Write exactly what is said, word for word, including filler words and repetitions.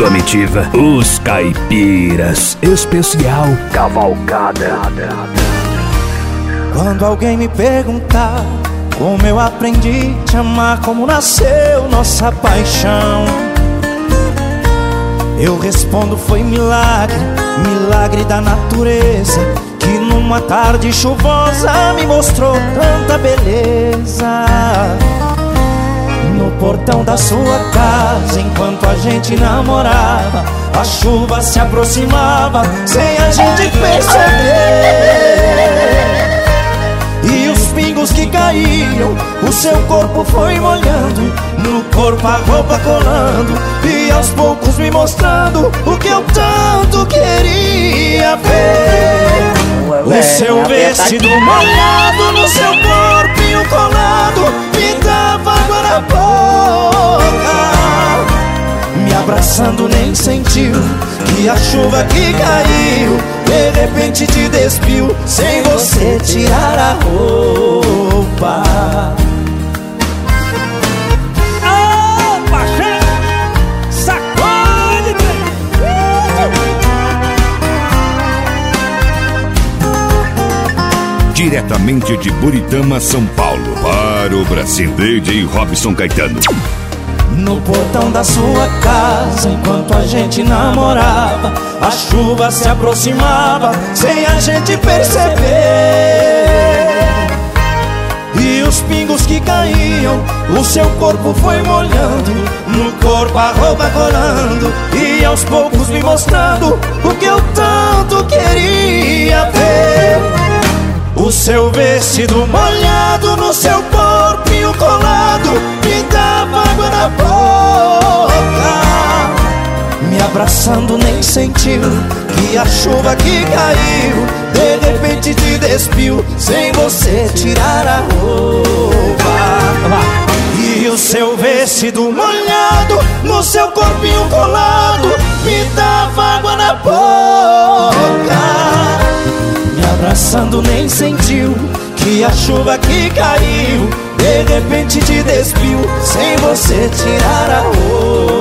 Comitiva Os Caipiras, especial Cavalgada. Quando alguém me perguntar como eu aprendi a te amar, como nasceu nossa paixão, eu respondo: foi milagre, milagre da natureza, que numa tarde chuvosa me mostrou tanta beleza. No portão da sua casa, enquanto a gente namorava, a chuva se aproximava sem a gente perceber. E os pingos que caíam, o seu corpo foi molhando, no corpo a roupa colando, e aos poucos me mostrando o que eu tanto queria ver. O seu vestido molhado no seu corpinho colado me dava água na boca. Me abraçando nem sentiu que a chuva que caiu de repente te despiu sem você tirar a roupa. Diretamente de Buritama, São Paulo, para o Brasil, D J Robson Caetano. No portão da sua casa, enquanto a gente namorava, a chuva se aproximava sem a gente perceber. E os pingos que caíam, o seu corpo foi molhando, no corpo a roupa colando, e aos poucos me mostrando o que eu tanto queria ver. O seu vestido molhado no seu corpinho colado me dava água na boca. Me abraçando nem sentiu que a chuva que caiu de repente te despiu sem você tirar a roupa. E o seu vestido molhado no seu corpinho colado me dava água na boca. Me abraçando nem sentiu que a chuva que caiu de repente te despiu sem você tirar a roupa.